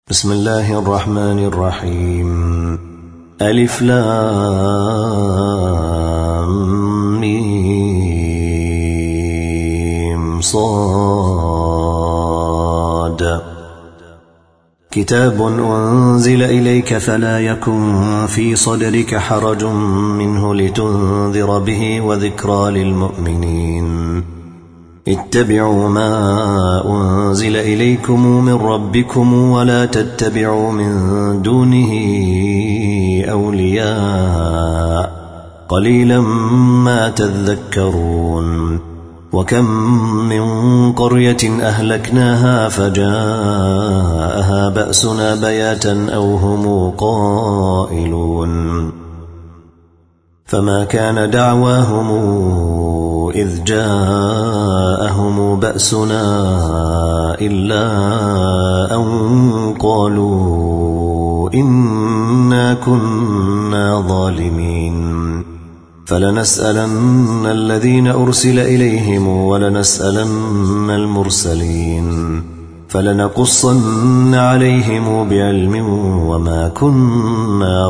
بسم الله الرحمن الرحيم. ألف لام ميم صاد. كتاب أنزل إليك فلا يكن في صدرك حرج منه لتنذر به وذكرى للمؤمنين. اتبعوا ما أنزل إليكم من ربكم ولا تتبعوا من دونه أولياء قليلا ما تذكرون. وكم من قرية أهلكناها فجاءها بأسنا بياتا أو هم قائلون. فما كان دعواهم إذ جاءهم بأسنا إلا أن قالوا إنا كنا ظالمين. فلنسألن الذين أرسل إليهم ولنسألن المرسلين فلنقصن عليهم بعلم وما كنا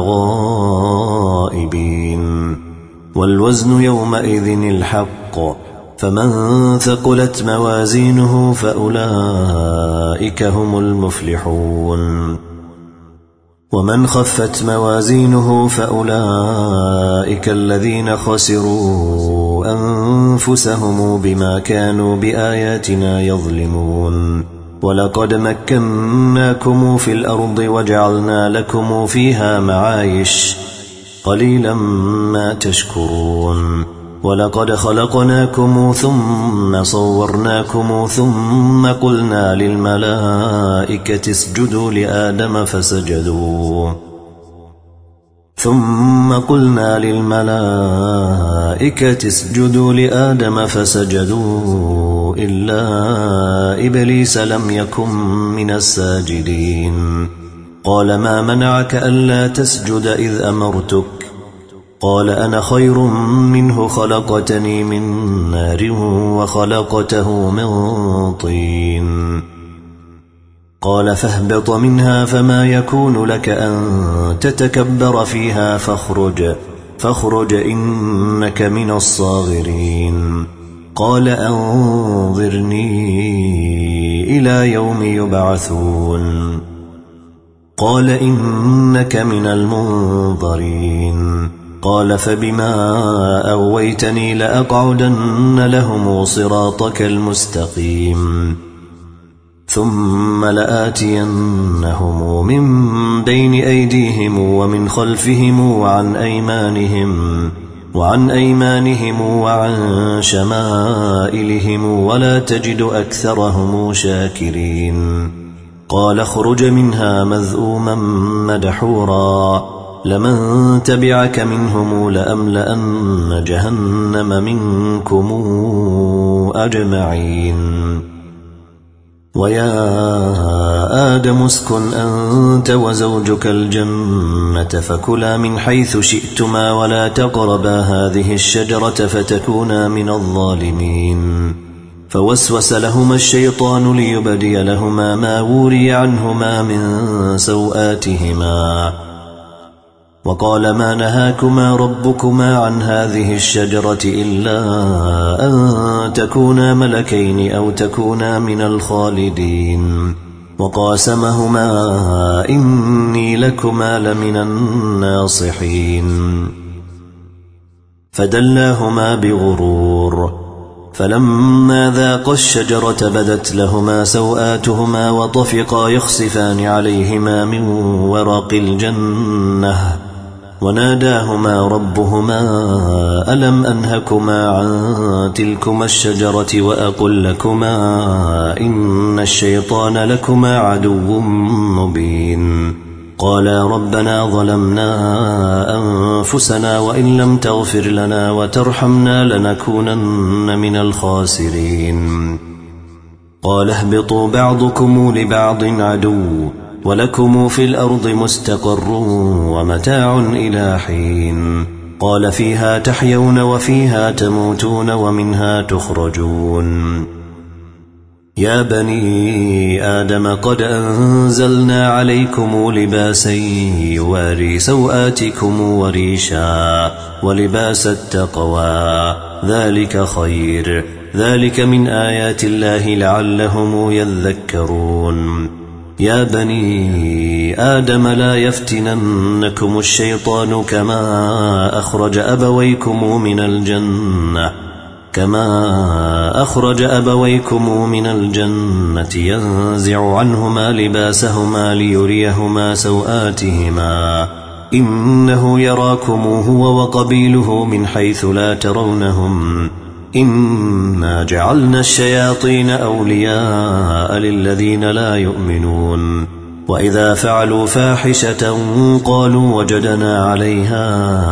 غائبين. والوزن يومئذ الحق فمن ثقلت موازينه فأولئك هم المفلحون. ومن خفت موازينه فأولئك الذين خسروا أنفسهم بما كانوا بآياتنا يظلمون. ولقد مكناكم في الأرض وجعلنا لكم فيها معايش قليلا ما تشكرون. ولقد خلقناكم ثم صورناكم ثم قلنا للملائكة اسجدوا لآدم فسجدوا إلا إبليس لم يكن من الساجدين. قال ما منعك ألا تسجد إذ أمرتك؟ قال أنا خير منه خلقتني من نار وخلقته من طين. قال فاهبط منها فما يكون لك أن تتكبر فيها فاخرج إنك من الصاغرين. قال أنظرني إلى يوم يبعثون. قال إنك من المنظرين. قال فبما أغويتني لأقعدن لهم صراطك المستقيم ثم لآتينهم من بين أيديهم ومن خلفهم وعن أيمانهم وعن شمائلهم ولا تجد أكثرهم شاكرين. قال اخرج منها مذءوما مدحورا لمن تبعك منهم لأملأن جهنم منكم أجمعين. ويا آدم اسكن أنت وزوجك الجنة فكلا من حيث شئتما ولا تقربا هذه الشجرة فتكونا من الظالمين. فوسوس لهما الشيطان ليبدي لهما ما وري عنهما من سوآتهما وقال ما نهاكما ربكما عن هذه الشجرة إلا أن تكونا ملكين أو تكونا من الخالدين. وقاسمهما إني لكما لمن الناصحين. فدلاهما بغرور فلما ذاقا الشجرة بدت لهما سوآتهما وطفقا يخصفان عليهما من ورق الجنة وناداهما ربهما ألم أنهكما عن تلكما الشجرة وأقل لكما إن الشيطان لكما عدو مبين. قالا ربنا ظلمنا أنفسنا وإن لم تغفر لنا وترحمنا لنكونن من الخاسرين. قال اهبطوا بعضكم لبعض عدو ولكم في الأرض مستقر ومتاع إلى حين. قال فيها تحيون وفيها تموتون ومنها تخرجون. يا بني آدم قد أنزلنا عليكم لباسا يواري سوآتكم وريشا ولباس التقوى ذلك خير ذلك من آيات الله لعلهم يذكرون يا بني آدم لا يفتننكم الشيطان كما أخرج أبويكم من الجنة ينزع عنهما لباسهما ليريهما سوآتهما إنه يراكم هو وقبيله من حيث لا ترونهم إنا جعلنا الشياطين أولياء للذين لا يؤمنون وإذا فعلوا فاحشة قالوا وجدنا عليها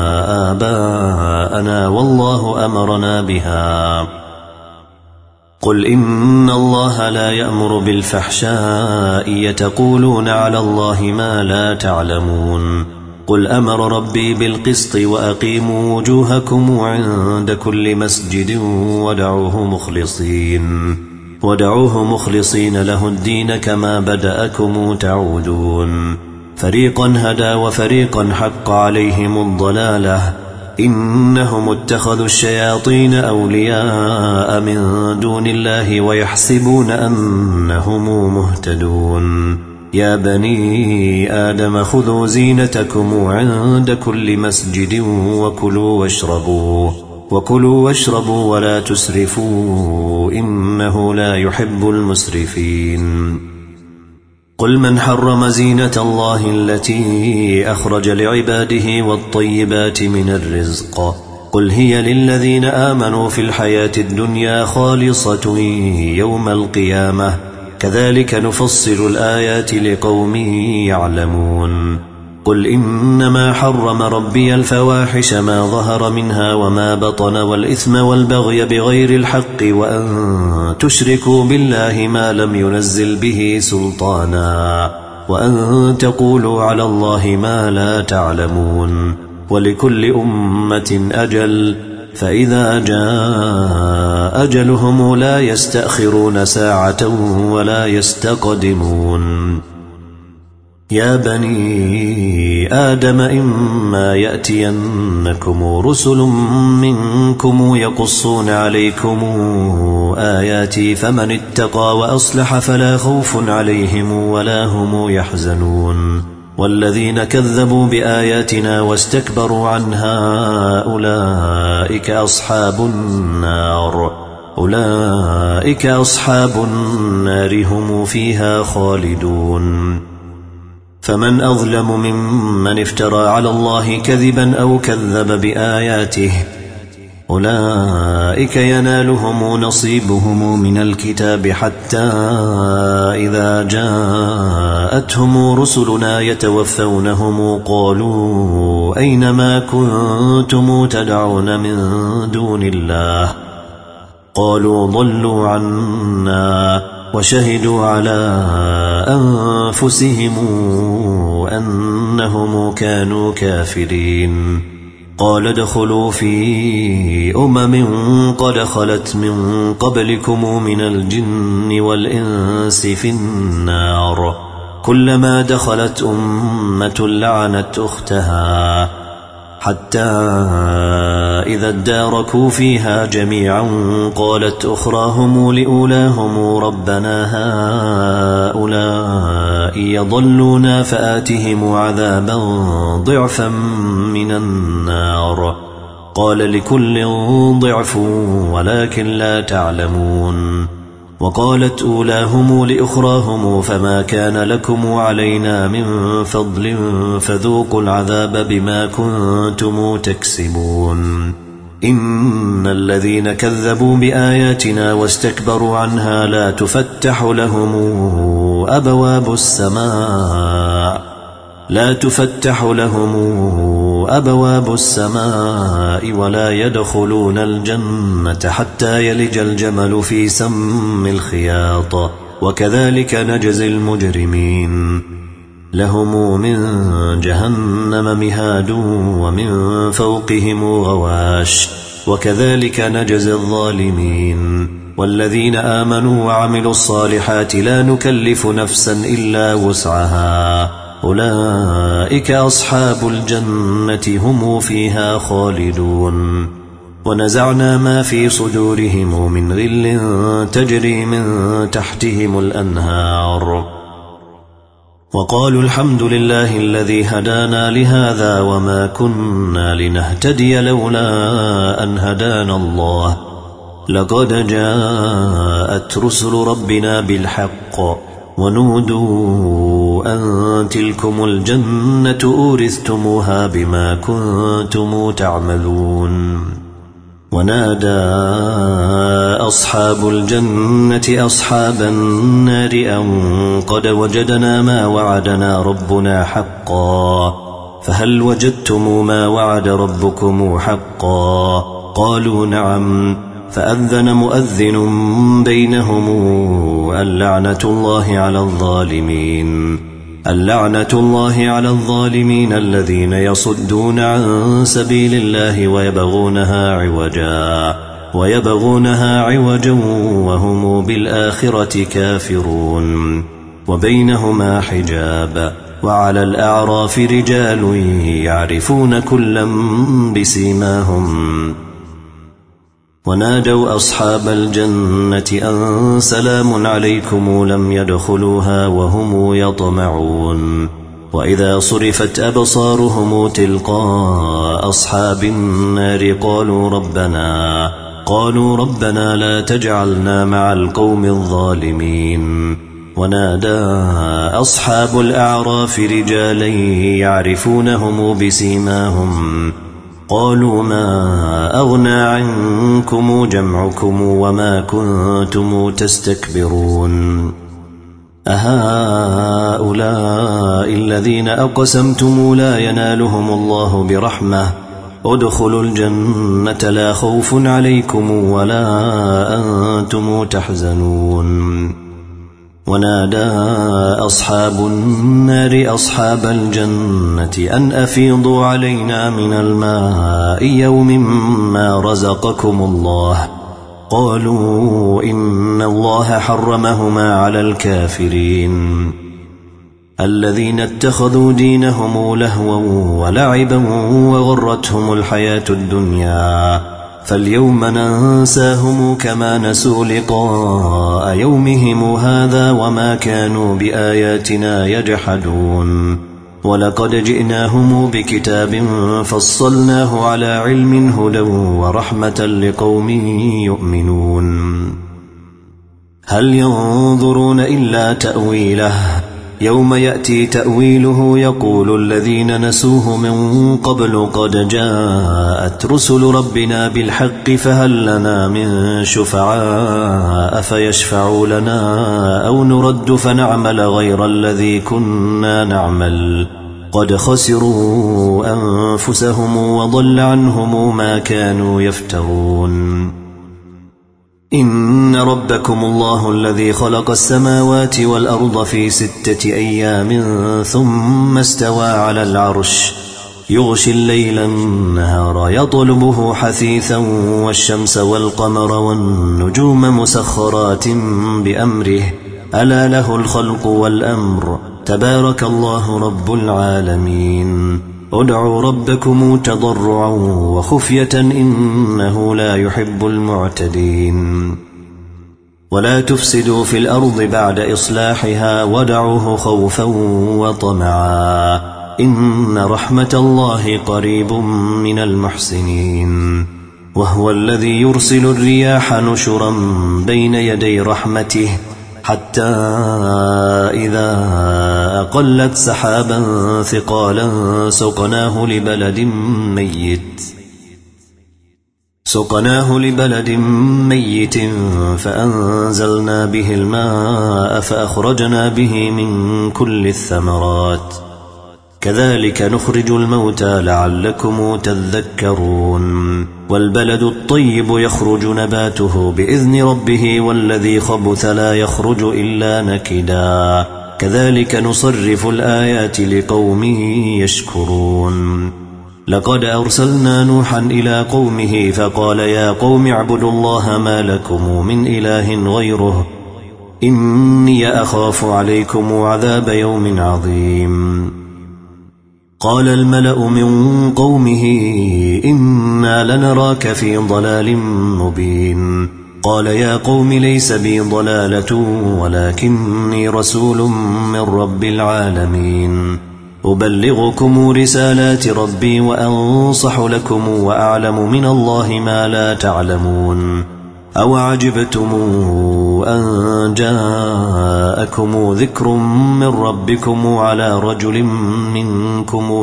آباءنا والله أمرنا بها قل إن الله لا يأمر بالفحشاء يتقولون على الله ما لا تعلمون قل أمر ربي بالقسط وأقيموا وجوهكم عند كل مسجد ودعوه مخلصين له الدين كما بدأكم تعودون فريقا هدى وفريقا حق عليهم الضلالة إنهم اتخذوا الشياطين أولياء من دون الله ويحسبون أنهم مهتدون يا بني آدم خذوا زينتكم عند كل مسجد وكلوا واشربوا ولا تسرفوا إنه لا يحب المسرفين قل من حرم زينة الله التي أخرج لعباده والطيبات من الرزق قل هي للذين آمنوا في الحياة الدنيا خالصة يوم القيامة كذلك نفصل الآيات لقوم يعلمون قل إنما حرم ربي الفواحش ما ظهر منها وما بطن والإثم والبغي بغير الحق وأن تشركوا بالله ما لم ينزل به سلطانا وأن تقولوا على الله ما لا تعلمون ولكل أمة أجل فإذا جاء أجلهم لا يستأخرون ساعة ولا يستقدمون يا بني آدم إما يأتينكم رسل منكم يقصون عليكم آياتي فمن اتقى وأصلح فلا خوف عليهم ولا هم يحزنون والذين كذبوا بآياتنا واستكبروا عنها أولئك أصحاب النار هم فيها خالدون فمن أظلم ممن افترى على الله كذبا أو كذب بآياته أولئك ينالهم نصيبهم من الكتاب حتى إذا جاءتهم رسلنا يتوفونهم قالوا أين ما كنتم تدعون من دون الله قالوا ضلوا عنا وشهدوا على أنفسهم أنهم كانوا كافرين قال ادخلوا في قد خلت من قبلكم من الجن والإنس في النار كلما دخلت أمة لعنت أختها حتى إذا اداركوا فيها جميعا قالت أخراهم لأولاهم ربنا هؤلاء يضلونا فآتهم عذابا ضعفا من النار قال لكل ضعف ولكن لا تعلمون وقالت أولاهم لأخراهم فما كان لكم علينا من فضل فذوقوا العذاب بما كنتم تكسبون إن الذين كذبوا بآياتنا واستكبروا عنها لا تفتح لهم أبواب السماء ولا يدخلون الجنة حتى يلج الجمل في سم الخياط وكذلك نجزي المجرمين لهم من جهنم مهاد ومن فوقهم غواش وكذلك نجزي الظالمين. والذين آمنوا وعملوا الصالحات لا نكلف نفسا إلا وسعها أولئك أصحاب الجنة هم فيها خالدون. ونزعنا ما في صدورهم من غل تجري من تحتهم الأنهار وقالوا الحمد لله الذي هدانا لهذا وما كنا لنهتدي لولا أن هدانا الله لقد جاءت رسل ربنا بالحق ونودوا أن تلكم الجنة أورثتموها بما كنتم تعملون. ونادى أصحاب الجنة أصحاب النار أن قد وجدنا ما وعدنا ربنا حقا فهل وجدتم ما وعد ربكم حقا؟ قالوا نعم. فأذن مؤذن بينهم اللعنة الله على الظالمين. اللعنة الله على الظالمين الذين يصدون عن سبيل الله ويبغونها عوجا وهم بالآخرة كافرون. وبينهما حجاب. وعلى الأعراف رجال يعرفون كلا بسيماهم ونادوا أصحاب الجنة أن سلام عليكم لم يدخلوها وهم يطمعون. وإذا صرفت أبصارهم تلقاء أصحاب النار قالوا ربنا لا تجعلنا مع القوم الظالمين. ونادى أصحاب الأعراف رجالا يعرفونهم بسيماهم قالوا ما أغنى عنكم جمعكم وما كنتم تستكبرون أهؤلاء الذين أقسمتم لا ينالهم الله برحمة ادخلوا الجنة لا خوف عليكم ولا أنتم تحزنون. ونادى أصحاب النار أصحاب الجنة أن أفيضوا علينا من الماء يوم ما رزقكم الله قالوا إن الله حرمهما على الكافرين الذين اتخذوا دينهم لهوا ولعبا وغرتهم الحياة الدنيا فاليوم ننساهم كما نسوا لقاء يومهم هذا وما كانوا بآياتنا يجحدون. ولقد جئناهم بكتاب فصلناه على علم هدى ورحمة لقوم يؤمنون. هل ينظرون إلا تأويله يوم يأتي تأويله يقول الذين نسوه من قبل قد جاءت رسل ربنا بالحق فهل لنا من شفعاء فيشفعوا لنا أو نرد فنعمل غير الذي كنا نعمل قد خسروا أنفسهم وضل عنهم ما كانوا يفترون. إن ربكم الله الذي خلق السماوات والأرض في 6 أيام ثم استوى على العرش يغشي الليل النهار يطلبه حثيثا والشمس والقمر والنجوم مسخرات بأمره ألا له الخلق والأمر تبارك الله رب العالمين. ادعوا ربكم تضرعا وخفية إنه لا يحب المعتدين. ولا تفسدوا في الأرض بعد إصلاحها ودعوه خوفا وطمعا إن رحمة الله قريب من المحسنين. وهو الذي يرسل الرياح نشرا بين يدي رحمته حتى إذا أقلت سحابا ثقالا سقناه لبلد ميت فأنزلنا به الماء فأخرجنا به من كل الثمرات كذلك نخرج الموتى لعلكم تذكرون. والبلد الطيب يخرج نباته بإذن ربه والذي خبث لا يخرج إلا نكدا كذلك نصرف الآيات لقوم يشكرون. لقد أرسلنا نوحا إلى قومه فقال يا قوم اعبدوا الله ما لكم من إله غيره إني أخاف عليكم عذاب يوم عظيم. قال الملأ من قومه إنا لنراك في ضلال مبين. قال يا قوم ليس بي ضلالة ولكني رسول من رب العالمين أبلغكم رسالات ربي وأنصح لكم وأعلم من الله ما لا تعلمون. أو عجبتم أن جاءكم ذكر من ربكم على رجل منكم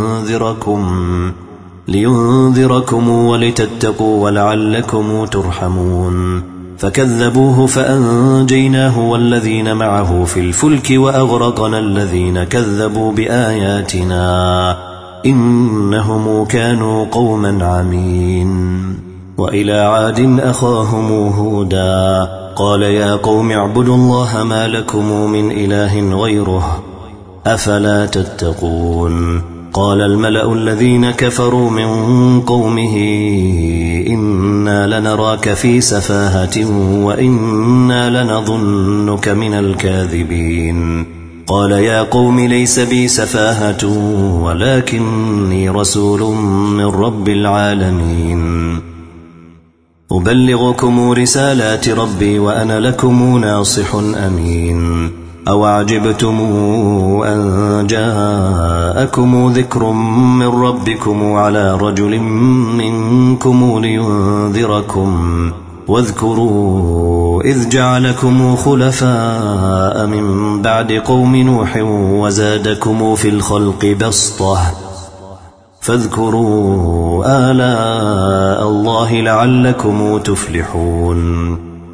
لينذركم ولتتقوا ولعلكم ترحمون. فكذبوه فأنجيناه والذين معه في الفلك وأغرقنا الذين كذبوا بآياتنا إنهم كانوا قوما عمين. وإلى عاد أخاهم هودا قال يا قوم اعبدوا الله ما لكم من إله غيره أفلا تتقون. قال الملأ الذين كفروا من قومه إنا لنراك في سفاهة وإنا لنظنك من الكاذبين. قال يا قوم ليس بي سفاهة ولكني رسول من رب العالمين أبلغكم رسالات ربي وأنا لكم ناصح أمين. أو عجبتم أن جاءكم ذكر من ربكم على رجل منكم لينذركم واذكروا إذ جعلكم خلفاء من بعد قوم نوح وزادكم في الخلق بسطة فاذكروا آلاء الله لعلكم تفلحون.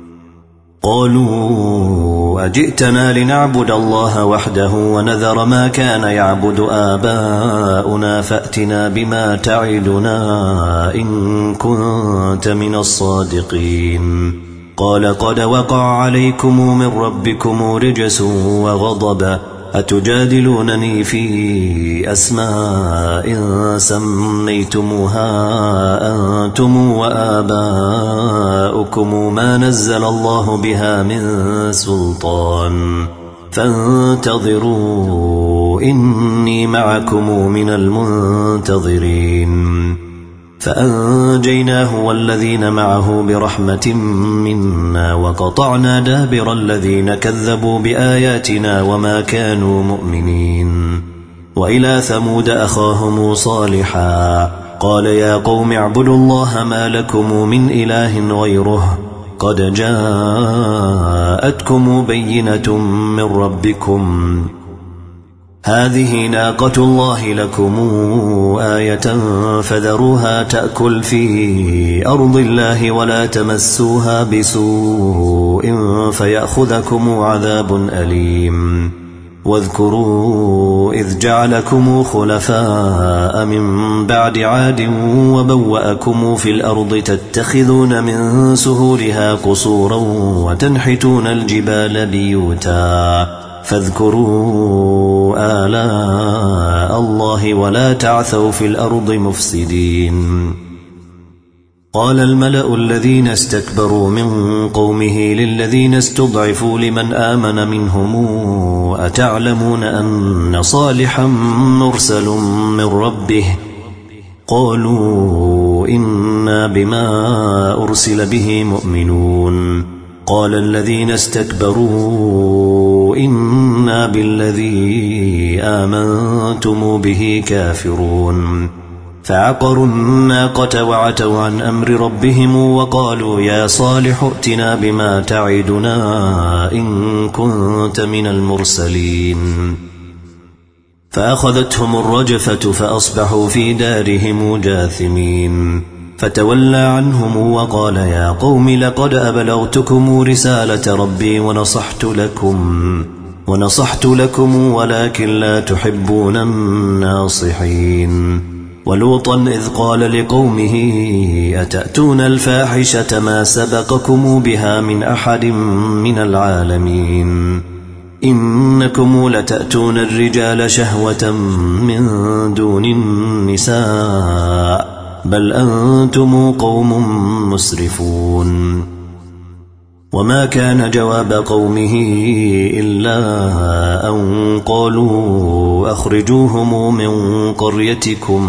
قالوا أجئتنا لنعبد الله وحده ونذر ما كان يعبد آباؤنا فأتنا بما تعدنا إن كنت من الصادقين. قال قد وقع عليكم من ربكم رجس وغضب أتجادلونني في أسماء سميتموها أنتم وآباؤكم ما نزل الله بها من سلطان فانتظروا إني معكم من المنتظرين. فأنجيناه والذين معه برحمة منا وقطعنا دابر الذين كذبوا بآياتنا وما كانوا مؤمنين. وإلى ثمود أخاهم صالحا قال يا قوم اعبدوا الله ما لكم من إله غيره قد جاءتكم بينة من ربكم هذه ناقة الله لكم آية فذروها تأكل في أرض الله ولا تمسوها بسوء فيأخذكم عذاب أليم. واذكروا إذ جعلكم خلفاء من بعد عاد وبوأكم في الأرض تتخذون من سهولها قصورا وتنحتون الجبال بيوتا فاذكروا آلاء الله ولا تعثوا في الأرض مفسدين. قال الملأ الذين استكبروا من قومه للذين استضعفوا لمن آمن منهم أتعلمون أن صالحا مرسل من ربه قالوا إنا بما أرسل به مؤمنون. قال الذين استكبروا إنا بالذي آمنتم به كافرون. فعقروا الناقة وعتوا عن أمر ربهم وقالوا يا صالح ائتنا بما تعدنا إن كنت من المرسلين. فأخذتهم الرجفة فأصبحوا في دارهم جاثمين. فتولى عنهم وقال يا قوم لقد أبلغتكم رسالة ربي ونصحت لكم ولكن لا تحبون الناصحين. ولوطا إذ قال لقومه أتأتون الفاحشة ما سبقكم بها من أحد من العالمين إنكم لتأتون الرجال شهوة من دون النساء بل أنتم قوم مسرفون وما كان جواب قومه إلا أن قالوا أخرجوهم من قريتكم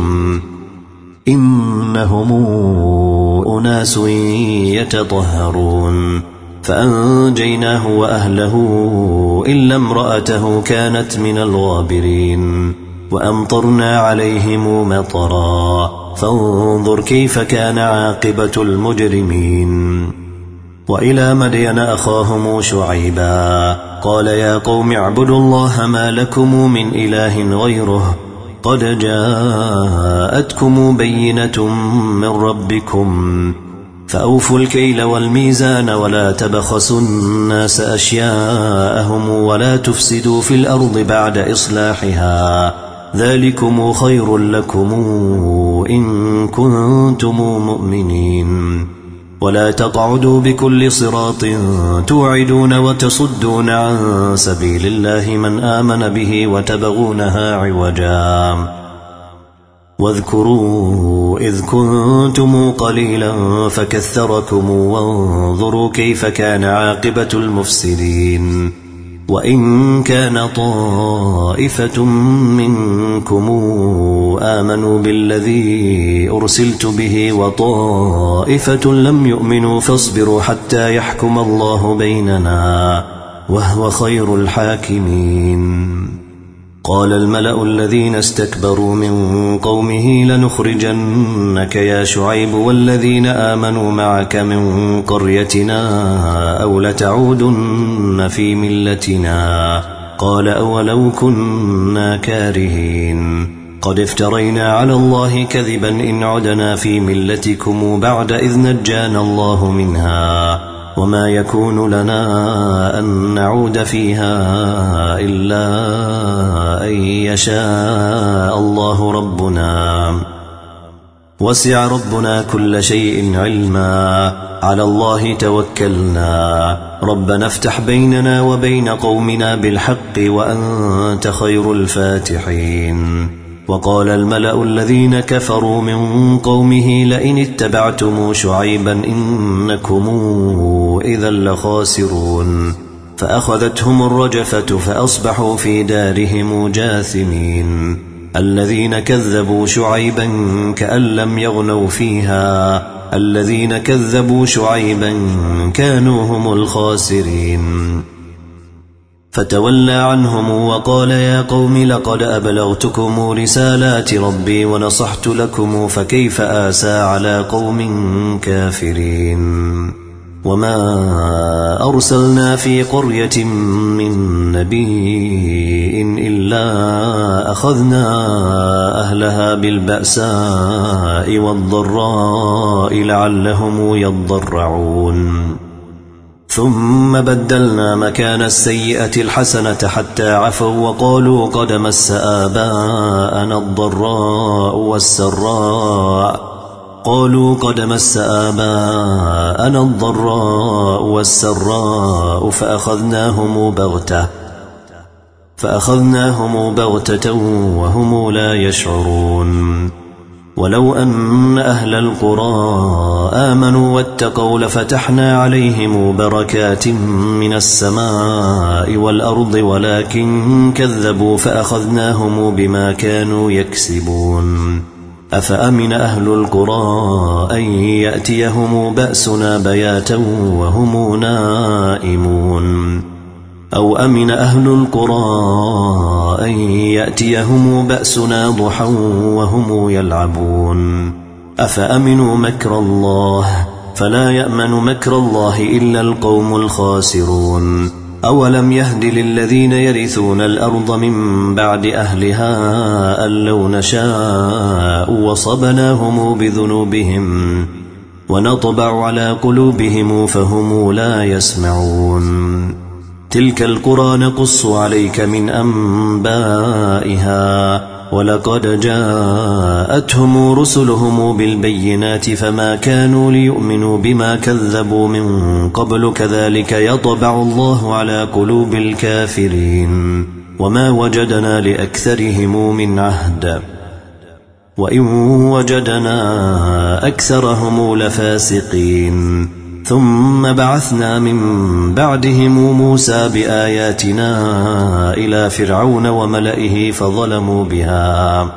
إنهم أناس يتطهرون فأنجيناه وأهله إلا امرأته كانت من الغابرين وأمطرنا عليهم مطرا فانظر كيف كان عاقبة المجرمين وإلى مدين أخاهم شعيبا قال يا قوم اعبدوا الله ما لكم من إله غيره قد جاءتكم بينة من ربكم فأوفوا الكيل والميزان ولا تبخسوا الناس أشياءهم ولا تفسدوا في الأرض بعد إصلاحها ذلكم خير لكم إن كنتم مؤمنين ولا تقعدوا بكل صراط توعدون وتصدون عن سبيل الله من آمن به وتبغونها عوجا واذكروا إذ كنتم قليلا فكثركم وانظروا كيف كان عاقبة المفسدين وإن كان طائفة منكم آمنوا بالذي أرسلت به وطائفة لم يؤمنوا فاصبروا حتى يحكم الله بيننا وهو خير الحاكمين قال الملأ الذين استكبروا من قومه لنخرجنك يا شعيب والذين آمنوا معك من قريتنا أو لتعودن في ملتنا قال أولو كنا كارهين قد افترينا على الله كذبا إن عدنا في ملتكم بعد إذ نجانا الله منها وما يكون لنا أن نعود فيها إلا أن يشاء الله ربنا وسع ربنا كل شيء علما على الله توكلنا ربنا افتح بيننا وبين قومنا بالحق وأنت خير الفاتحين وقال الملأ الذين كفروا من قومه لئن اتبعتم شعيبا إنكم إذا لخاسرون فأخذتهم الرجفة فأصبحوا في دارهم جاثمين الذين كذبوا شعيبا كأن لم يغنوا فيها الذين كذبوا شعيبا كانوا هم الخاسرين فتولى عنهم وقال يا قوم لقد أبلغتكم رسالات ربي ونصحت لكم فكيف آسى على قوم كافرين وما أرسلنا في قرية من نبي إلا أخذنا أهلها بالبأساء والضراء لعلهم يضرعون ثم بدلنا مكان السيئة الحسنة حتى عفوا وقالوا قد مس آباءنا الضراء والسراء فأخذناهم بغتة وهم لا يشعرون ولو أن أهل القرى آمنوا واتقوا لفتحنا عليهم بركات من السماء والأرض ولكن كذبوا فأخذناهم بما كانوا يكسبون أفأمن أهل القرى أن يأتيهم بأسنا بياتا وهم نائمون أو أمن أهل القرى أن يأتيهم بأسنا ضحى وهم يلعبون أفأمنوا مكر الله فلا يأمن مكر الله إلا القوم الخاسرون أولم يهد للذين يرثون الأرض من بعد أهلها أن لو نشاء وصبناهم بذنوبهم ونطبع على قلوبهم فهم لا يسمعون تلك القرى نقص عليك من أنبائها ولقد جاءتهم رسلهم بالبينات فما كانوا ليؤمنوا بما كذبوا من قبل كذلك يطبع الله على قلوب الكافرين وما وجدنا لأكثرهم من عهد وإن وجدنا أكثرهم لفاسقين ثم بعثنا من بعدهم موسى بآياتنا إلى فرعون وملئه فظلموا بها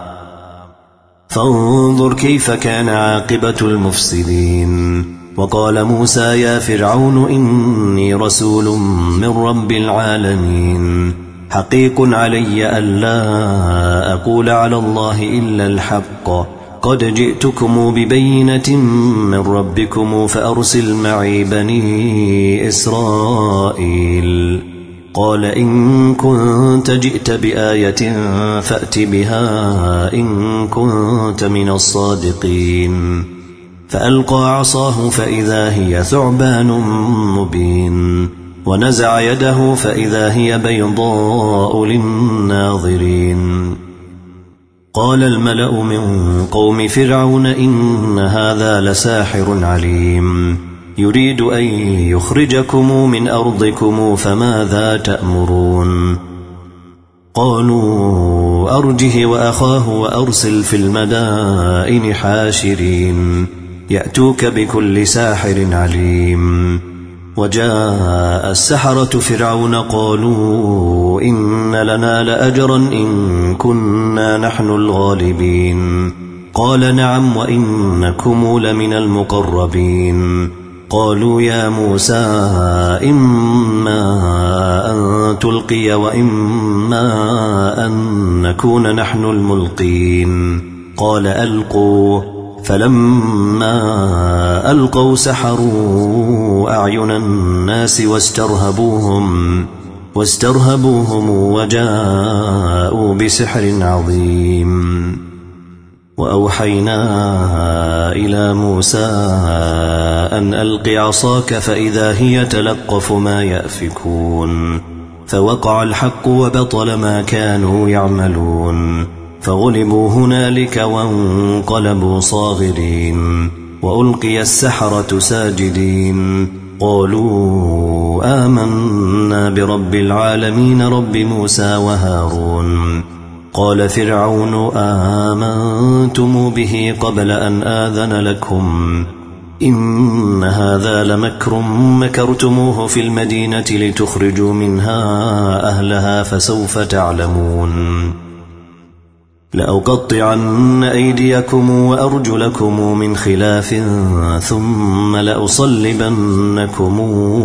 فانظر كيف كان عاقبة المفسدين وقال موسى يا فرعون إني رسول من رب العالمين حقيق علي ألا أقول على الله إلا الحق قد جئتكم ببينة من ربكم فأرسل معي بني إسرائيل قال إن كنت جئت بآية فأت بها إن كنت من الصادقين فألقى عصاه فإذا هي ثعبان مبين ونزع يده فإذا هي بيضاء للناظرين قال الملأ من قوم فرعون إن هذا لساحر عليم يريد أن يخرجكم من أرضكم فماذا تأمرون قالوا أرجه وأخاه وأرسل في المدائن حاشرين يأتوك بكل ساحر عليم وجاء السحرة فرعون قالوا إن لنا لأجرا إن كنا نحن الغالبين قال نعم وإنكم لمن المقربين قالوا يا موسى إما أن تلقي وإما أن نكون نحن الملقين قال ألقوا فلما ألقوا سحروا أعين الناس واسترهبوهم وجاءوا بسحر عظيم وأوحينا إلى موسى أن ألق عصاك فإذا هي تلقف ما يأفكون فوقع الحق وبطل ما كانوا يعملون فغلبوا هنالك وانقلبوا صاغرين وألقي السحرة ساجدين قالوا آمنا برب العالمين رب موسى وهارون قال فرعون آمنتم به قبل أن آذن لكم إن هذا لمكر مكرتموه في المدينة لتخرجوا منها أهلها فسوف تعلمون لأقطعن أيديكم وأرجلكم من خلاف ثم لأصلبنكم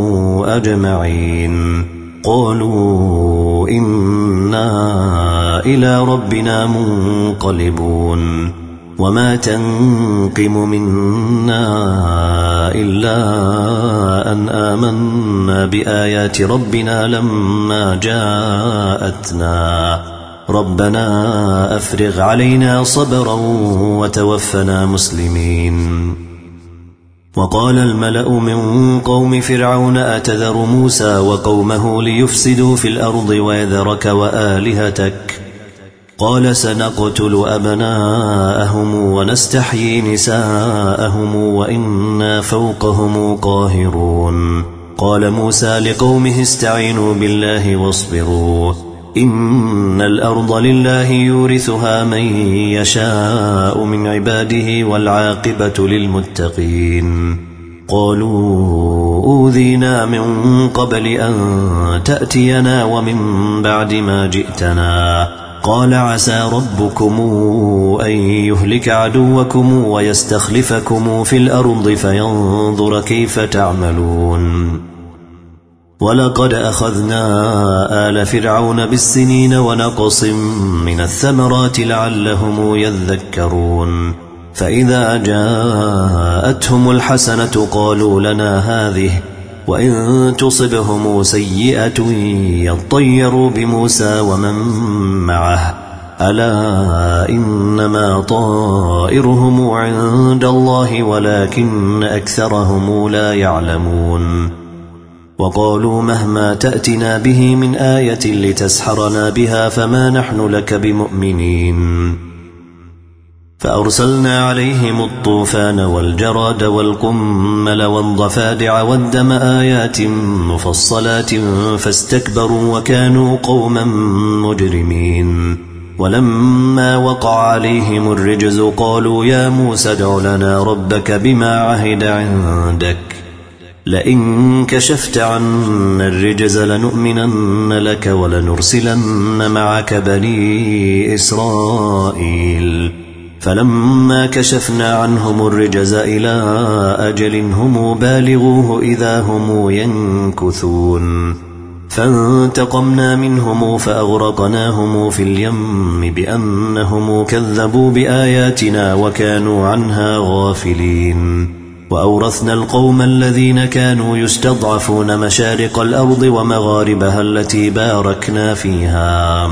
أجمعين قالوا إنا إلى ربنا منقلبون وما تنقم منا إلا أن آمنا بآيات ربنا لما جاءتنا ربنا أفرغ علينا صبرا وتوفنا مسلمين وقال الملأ من قوم فرعون أتذر موسى وقومه ليفسدوا في الأرض ويذرك وآلهتك قال سنقتل أبناءهم ونستحيي نساءهم وإنا فوقهم قاهرون قال موسى لقومه استعينوا بالله واصبروا إن الأرض لله يورثها من يشاء من عباده والعاقبة للمتقين قالوا أوذينا من قبل أن تأتينا ومن بعد ما جئتنا قال عسى ربكم أن يهلك عدوكم ويستخلفكم في الأرض فينظر كيف تعملون ولقد أخذنا آل فرعون بالسنين ونقص من الثمرات لعلهم يذكرون فإذا جاءتهم الحسنة قالوا لنا هذه وإن تصبهم سيئة يطيروا بموسى ومن معه ألا إنما طائرهم عند الله ولكن أكثرهم لا يعلمون وقالوا مهما تأتنا به من آية لتسحرنا بها فما نحن لك بمؤمنين فأرسلنا عليهم الطوفان والجراد والقمل والضفادع والدم آيات مفصلات فاستكبروا وكانوا قوما مجرمين ولما وقع عليهم الرجز قالوا يا موسى ادع لنا ربك بما عهد عندك لئن كشفت عنا الرجز لنؤمنن لك ولنرسلن معك بني إسرائيل فلما كشفنا عنهم الرجز إلى أجل هم بالغوه إذا هم ينكثون فانتقمنا منهم فأغرقناهم في اليم بأنهم كذبوا بآياتنا وكانوا عنها غافلين وأورثنا القوم الذين كانوا يستضعفون مشارق الأرض ومغاربها التي باركنا فيها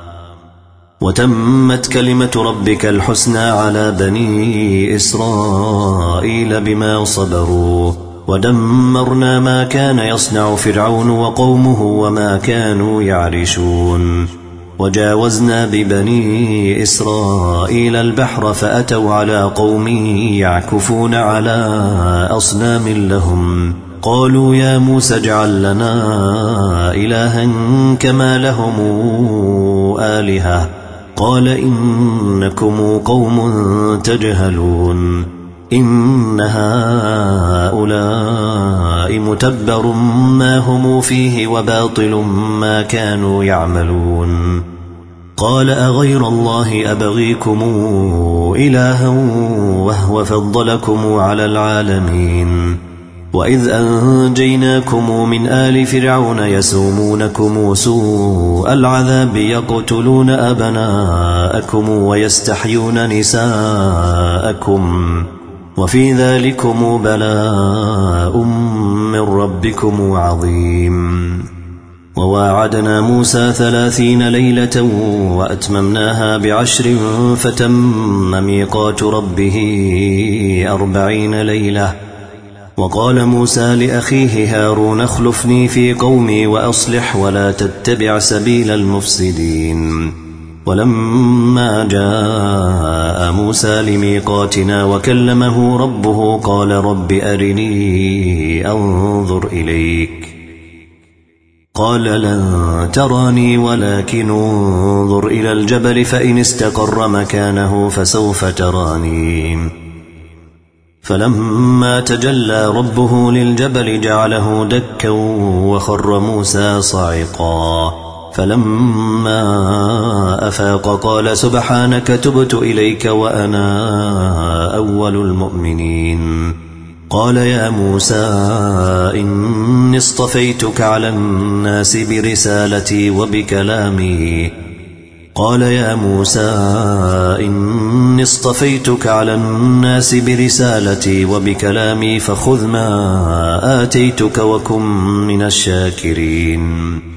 وتمت كلمة ربك الحسنى على بني إسرائيل بما صبروا ودمرنا ما كان يصنع فرعون وقومه وما كانوا يعرشون وجاوزنا ببني إسرائيل البحر فأتوا على قوم يعكفون على أصنام لهم قالوا يا موسى اجعل لنا إلها كما لهم آلهة قال إنكم قوم تجهلون إن هؤلاء متبر ما هم فيه وباطل ما كانوا يعملون قال أغير الله أبغيكم إلها وهو فضلكم على العالمين وإذ أنجيناكم من آل فرعون يسومونكم سوء العذاب يقتلون أبناءكم ويستحيون نساءكم وفي ذلكم بلاء من ربكم عظيم وواعدنا موسى 30 ليلة وأتممناها ب10 فتم ميقات ربه 40 ليلة وقال موسى لأخيه هارون اخلفني في قومي وأصلح ولا تتبع سبيل المفسدين ولما جاء موسى لميقاتنا وكلمه ربه قال رب أرني أنظر إليك قال لن تراني ولكن انظر إلى الجبل فإن استقر مكانه فسوف تراني فلما تجلى ربه للجبل جعله دكا وخر موسى صعقا فلما أفاق قال سبحانك تبت إليك وأنا أول المؤمنين قال يا موسى إني اصطفيتك على الناس برسالتي وبكلامي قال يا موسى إني اصطفيتك على الناس برسالتي وبكلامي فخذ ما آتيتك وكن من الشاكرين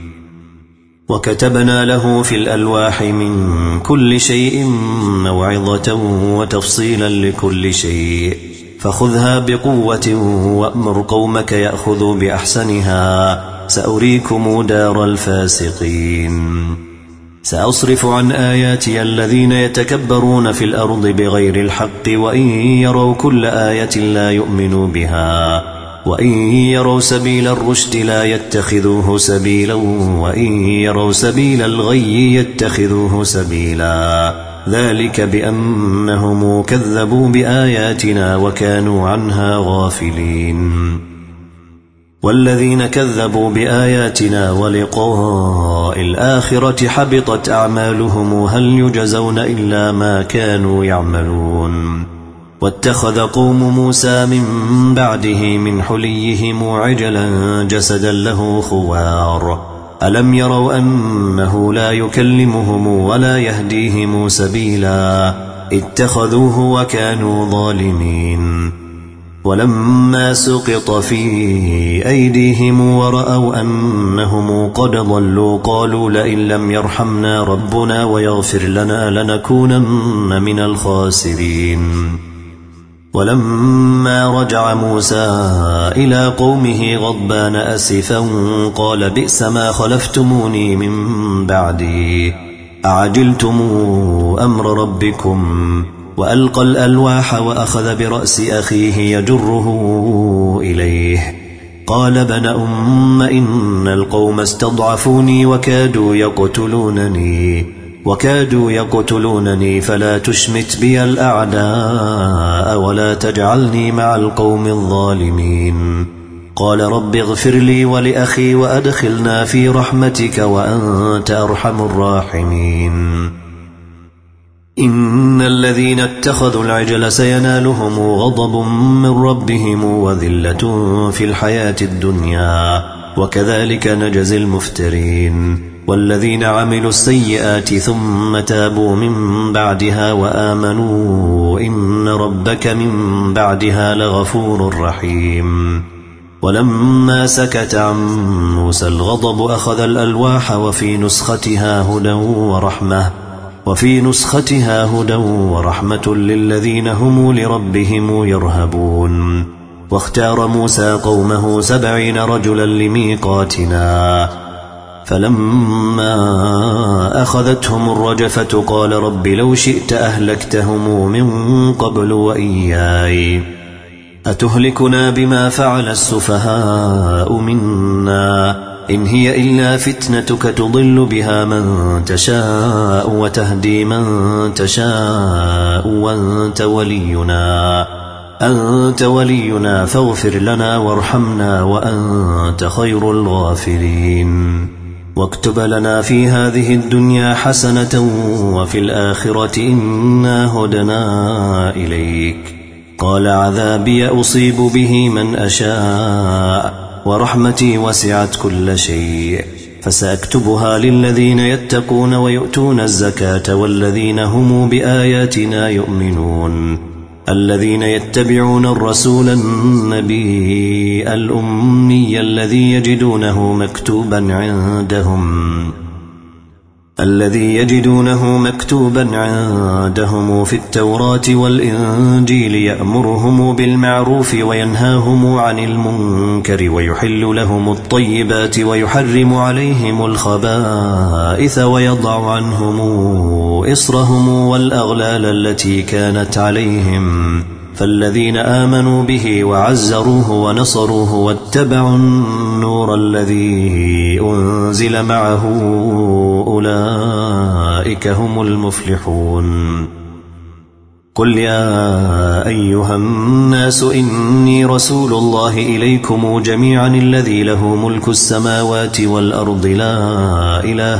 وكتبنا له في الألواح من كل شيء موعظة وتفصيلا لكل شيء فخذها بقوة وأمر قومك يأخذوا بأحسنها سأريكم دار الفاسقين سأصرف عن آياتي الذين يتكبرون في الأرض بغير الحق وإن يروا كل آية لا يؤمنوا بها وإن يروا سبيل الرشد لا يتخذوه سبيلا وإن يروا سبيل الغي يتخذوه سبيلا ذلك بأنهم كذبوا بآياتنا وكانوا عنها غافلين والذين كذبوا بآياتنا ولقاء الآخرة حبطت أعمالهم هل يجزون إلا ما كانوا يعملون واتخذ قوم موسى من بعده من حليهم عجلا جسدا له خوار ألم يروا أنه لا يكلمهم ولا يهديهم سبيلا اتخذوه وكانوا ظالمين ولما سقط في أيديهم ورأوا أنهم قد ضلوا قالوا لئن لم يرحمنا ربنا ويغفر لنا لنكونن من الخاسرين ولما رجع موسى إلى قومه غضبان أسفا قال بئس ما خلفتموني من بعدي أعجلتم أمر ربكم وألقى الألواح وأخذ برأس أخيه يجره إليه قال ابن أم إن القوم استضعفوني وكادوا يقتلونني فلا تشمت بي الأعداء ولا تجعلني مع القوم الظالمين قال رب اغفر لي ولأخي وأدخلنا في رحمتك وأنت أرحم الراحمين إن الذين اتخذوا العجل سينالهم غضب من ربهم وذلة في الحياة الدنيا وكذلك نجزي المفترين والذين عملوا السيئات ثم تابوا من بعدها وآمنوا إن ربك من بعدها لغفور رحيم ولما سكت عن موسى الغضب أخذ الألواح وفي نسختها هدى ورحمة للذين هم لربهم يرهبون واختار موسى قومه 70 رجلا لميقاتنا فلما أخذتهم الرجفة قال رب لو شئت أهلكتهم من قبل وإياي أتهلكنا بما فعل السفهاء منا إن هي إلا فتنتك تضل بها من تشاء وتهدي من تشاء أنت ولينا فاغفر لنا وارحمنا وأنت خير الغافرين واكتب لنا في هذه الدنيا حسنة وفي الآخرة إنا هدنا إليك قال عذابي أصيب به من أشاء ورحمتي وسعت كل شيء فسأكتبها للذين يتقون ويؤتون الزكاة والذين هم بآياتنا يؤمنون الذين يتبعون الرسول النبي الأمي الذي يجدونه مكتوبا عندهم في التوراة والإنجيل يأمرهم بالمعروف وينهاهم عن المنكر ويحل لهم الطيبات ويحرم عليهم الخبائث ويضع عنهم إصرهم والأغلال التي كانت عليهم فالذين آمنوا به وعزروه ونصروه واتبعوا النور الذي أنزل معه أولئك هم المفلحون قل يا أيها الناس إني رسول الله إليكم جميعا الذي له ملك السماوات والأرض لا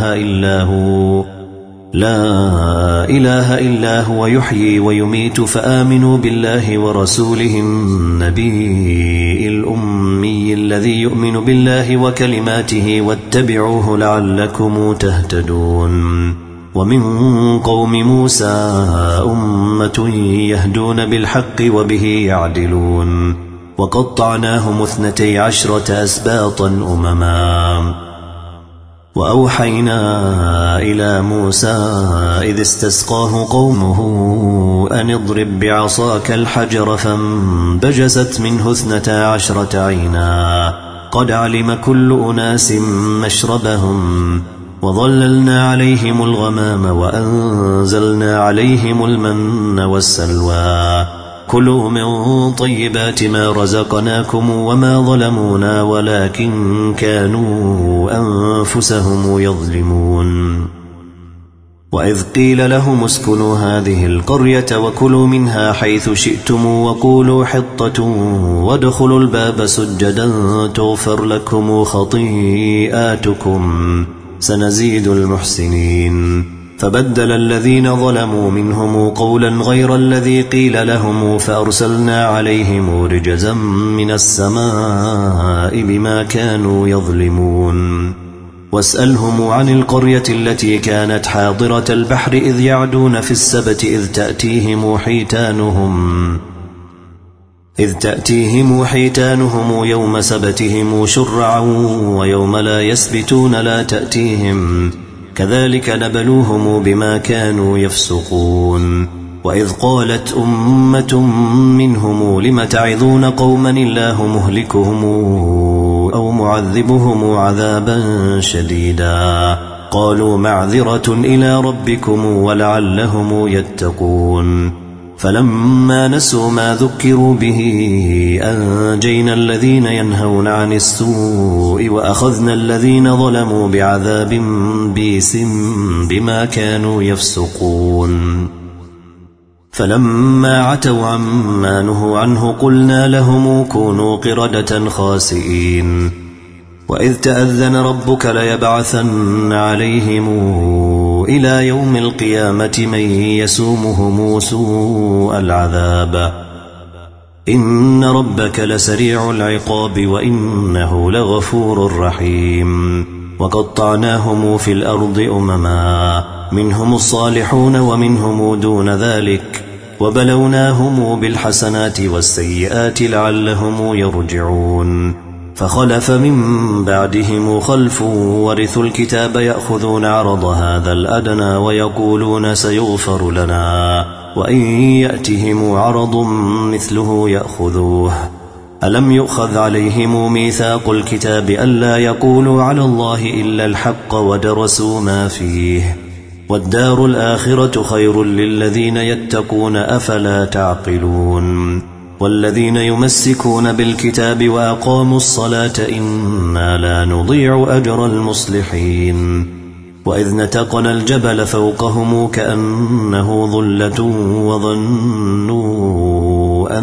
إله إلا هو يحيي ويميت فآمنوا بالله ورسوله النبي الأمي الذي يؤمن بالله وكلماته واتبعوه لعلكم تهتدون ومن قوم موسى أمة يهدون بالحق وبه يعدلون وقطعناهم 12 أسباطا أمما وأوحينا إلى موسى إذ استسقاه قومه أن اضرب بعصاك الحجر فانبجست منه 12 عينا قد علم كل أناس مشربهم وظللنا عليهم الغمام وأنزلنا عليهم المن والسلوى كلوا من طيبات ما رزقناكم وما ظلمونا ولكن كانوا أنفسهم يظلمون وإذ قيل لهم اسكنوا هذه القرية وكلوا منها حيث شئتم وقولوا حطة وادخلوا الباب سجدا تغفر لكم خطيئاتكم سنزيد المحسنين فبدل الذين ظلموا منهم قولا غير الذي قيل لهم فأرسلنا عليهم رجزا من السماء بما كانوا يظلمون واسألهم عن القرية التي كانت حاضرة البحر إذ يعدون في السبت إذ تأتيهم حيتانهم يوم سبتهم شرعا ويوم لا يسبتون لا تأتيهم كذلك نبلوهم بما كانوا يفسقون وإذ قالت أمة منهم لم تعظون قوما الله مهلكهم أو معذبهم عذابا شديدا قالوا معذرة إلى ربكم ولعلهم يتقون فلما نسوا ما ذكروا به أنجينا الذين ينهون عن السوء وأخذنا الذين ظلموا بعذاب بئس بما كانوا يفسقون فلما عتوا عما نهوا عنه قلنا لهم كونوا قردة خاسئين وإذ تأذن ربك ليبعثن عليهم إلى يوم القيامة من يسومهم سوء العذاب إن ربك لسريع العقاب وإنه لغفور رحيم وقطعناهم في الأرض أمما منهم الصالحون ومنهم دون ذلك وبلوناهم بالحسنات والسيئات لعلهم يرجعون فخلف من بعدهم خلف ورثوا الكتاب يأخذون عرض هذا الأدنى ويقولون سيغفر لنا وإن يأتهم عرض مثله يأخذوه ألم يؤخذ عليهم ميثاق الكتاب ألا يقولوا على الله إلا الحق ودرسوا ما فيه والدار الآخرة خير للذين يتقون أفلا تعقلون والذين يمسكون بالكتاب وأقاموا الصلاة إنا لا نضيع أجر المصلحين وإذ نتقنا الجبل فوقهم كأنه ظلة وظنوا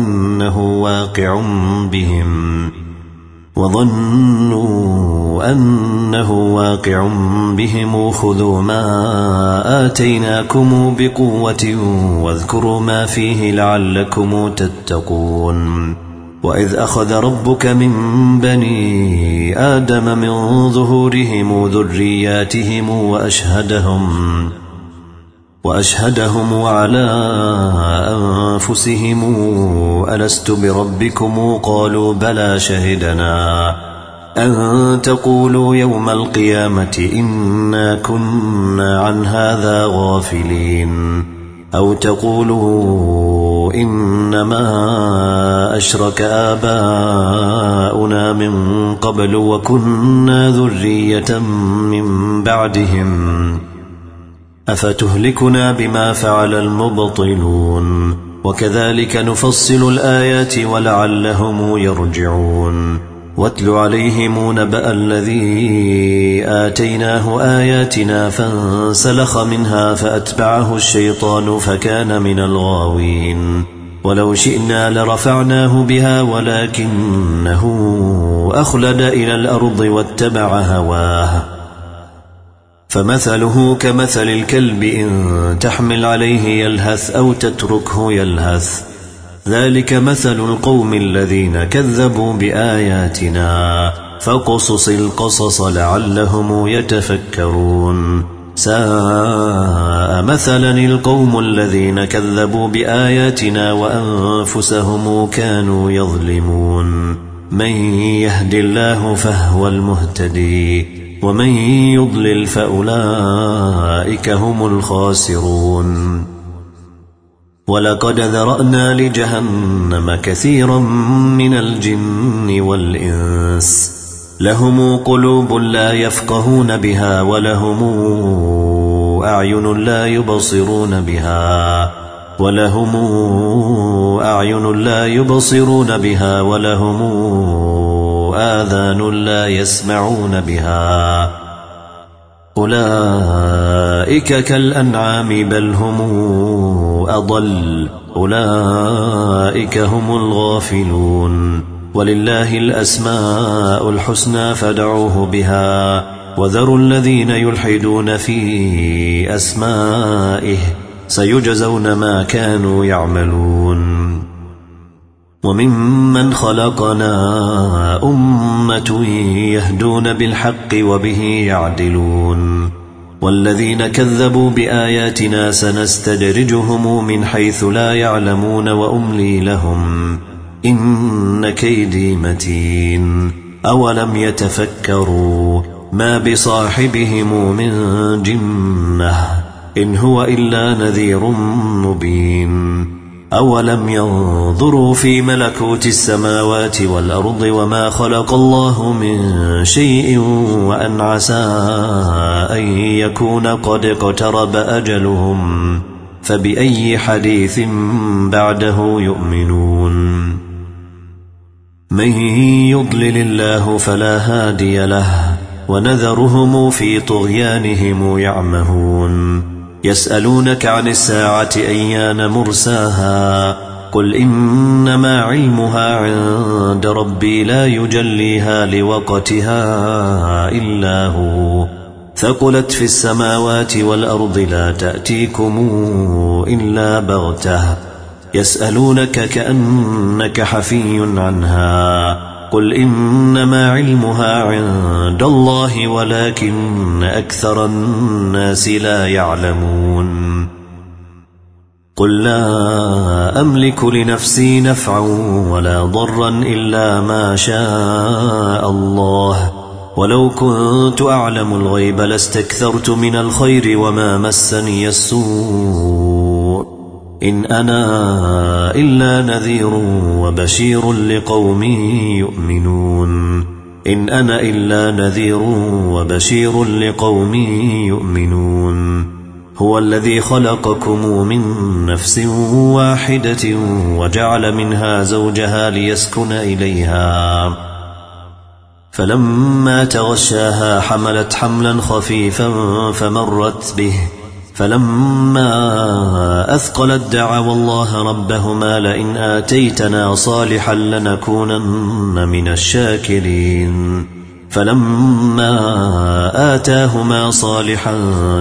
أنه واقع بهم خذوا ما آتيناكم بقوة واذكروا ما فيه لعلكم تتقون وإذ أخذ ربك من بني آدم من ظهورهم ذرياتهم وأشهدهم على أنفسهم ألست بربكم قالوا بلى شهدنا أن تقولوا يوم القيامة إنا كنا عن هذا غافلين أو تقولوا إنما أشرك آباؤنا من قبل وكنا ذرية من بعدهم أفتهلكنا بما فعل المبطلون وكذلك نفصل الآيات ولعلهم يرجعون واتل عليهم نبأ الذي آتيناه آياتنا فانسلخ منها فأتبعه الشيطان فكان من الغاوين ولو شئنا لرفعناه بها ولكنه أخلد إلى الأرض واتبع هواه فمثله كمثل الكلب إن تحمل عليه يلهث أو تتركه يلهث ذلك مثل القوم الذين كذبوا بآياتنا فقصص القصص لعلهم يتفكرون ساء مثلا القوم الذين كذبوا بآياتنا وأنفسهم كانوا يظلمون من يهد الله فهو المهتدي ومن يضلل فأولئك هم الخاسرون ولقد ذرأنا لجهنم كثيرا من الجن والإنس لهم قلوب لا يفقهون بها ولهم أعين لا يبصرون بها ولهم آذان لا يسمعون بها أولئك كالأنعام بل هم أضل أولئك هم الغافلون ولله الأسماء الحسنى فادعوه بها وذروا الذين يلحدون في أسمائه سيجزون ما كانوا يعملون وممن خلقنا أمة يهدون بالحق وبه يعدلون والذين كذبوا بآياتنا سنستدرجهم من حيث لا يعلمون وأملي لهم إن كيدي متين أولم يتفكروا ما بصاحبهم من جنة إن هو إلا نذير مبين أولم ينظروا في ملكوت السماوات والأرض وما خلق الله من شيء وأن عسى أن يكون قد اقترب أجلهم فبأي حديث بعده يؤمنون من يضلل الله فلا هادي له ونذرهم في طغيانهم يعمهون يسألونك عن الساعة أيان مرساها قل إنما علمها عند ربي لا يجليها لوقتها إلا هو ثقلت في السماوات والأرض لا تأتيكم إلا بغتة يسألونك كأنك حفي عنها قل إنما علمها عند الله ولكن أكثر الناس لا يعلمون قل لا أملك لنفسي نفعا ولا ضرا إلا ما شاء الله ولو كنت أعلم الغيب لاستكثرت من الخير وما مسني السوء إن أنا إلا نذير وبشير لقوم يؤمنون إن أنا إلا نذير وبشير لقوم يؤمنون هو الذي خلقكم من نفس واحدة وجعل منها زوجها ليسكن إليها فلما تغشاها حملت حملا خفيفا فمرت به فلما أثقلت دعوا الله ربهما لئن آتيتنا صالحا لنكونن من الشاكرين فلما آتاهما صالحا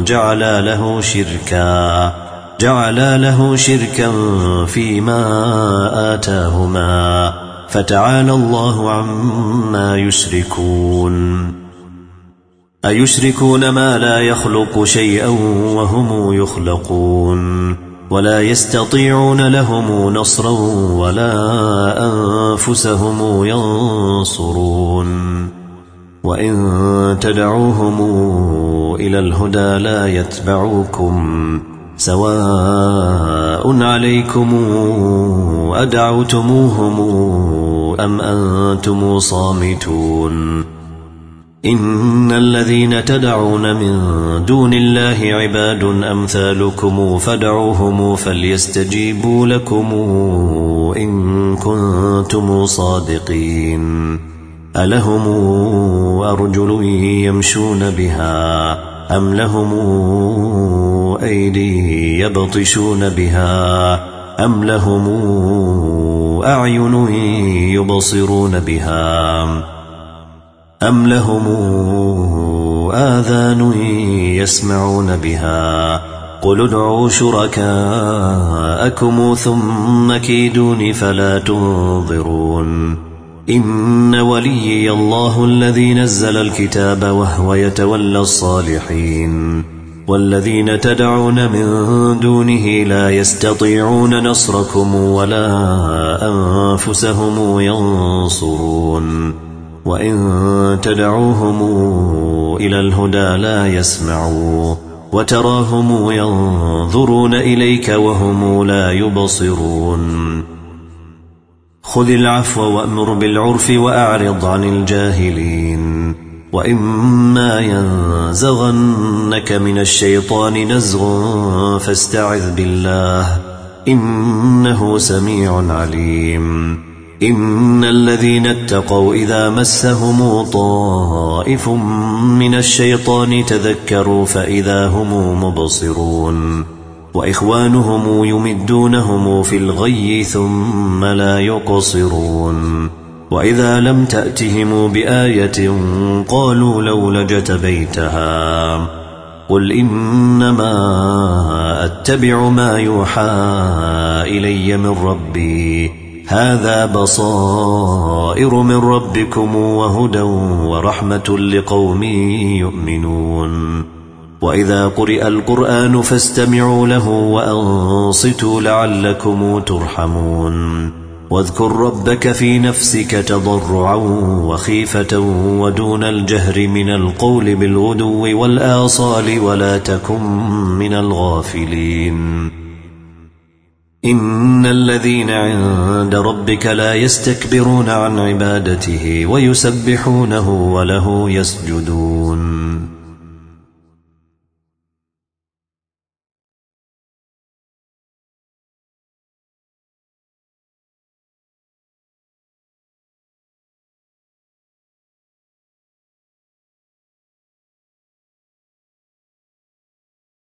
جعلا له شركا فيما آتاهما فتعالى الله عما يشركون أيشركون ما لا يخلق شيئا وهم يخلقون ولا يستطيعون لهم نصرا ولا أنفسهم ينصرون وإن تدعوهم إلى الهدى لا يتبعوكم سواء عليكم أدعوتموهم أم أنتم صامتون إن الذين تدعون من دون الله عباد أمثالكم فادعوهم فليستجيبوا لكم إن كنتم صادقين ألهم أرجل يمشون بها أم لهم أيدي يبطشون بها أم لهم أعين يبصرون بها أم لهم آذان يسمعون بها قل ادعوا شركاءكم ثم كيدون فلا تنظرون إن وليي الله الذي نزل الكتاب وهو يتولى الصالحين والذين تدعون من دونه لا يستطيعون نصركم ولا أنفسهم ينصرون وإن تدعوهم إلى الهدى لا يسمعوا وتراهم ينظرون إليك وهم لا يبصرون خذ العفو وأمر بالعرف وأعرض عن الجاهلين وإما ينزغنك من الشيطان نزغ فاستعذ بالله إنه سميع عليم إن الذين اتقوا إذا مسهم طائف من الشيطان تذكروا فإذا هم مبصرون وإخوانهم يمدونهم في الغي ثم لا يقصرون وإذا لم تأتهم بآية قالوا لولا اجتبيتها قل إنما أتبع ما يوحى إلي من ربي هذا بصائر من ربكم وهدى ورحمة لقوم يؤمنون وإذا قرئ القرآن فاستمعوا له وأنصتوا لعلكم ترحمون واذكر ربك في نفسك تضرعا وخيفة ودون الجهر من القول بالغدو والآصال ولا تكن من الغافلين إن الذين عند ربك لا يستكبرون عن عبادته ويسبحونه وله يسجدون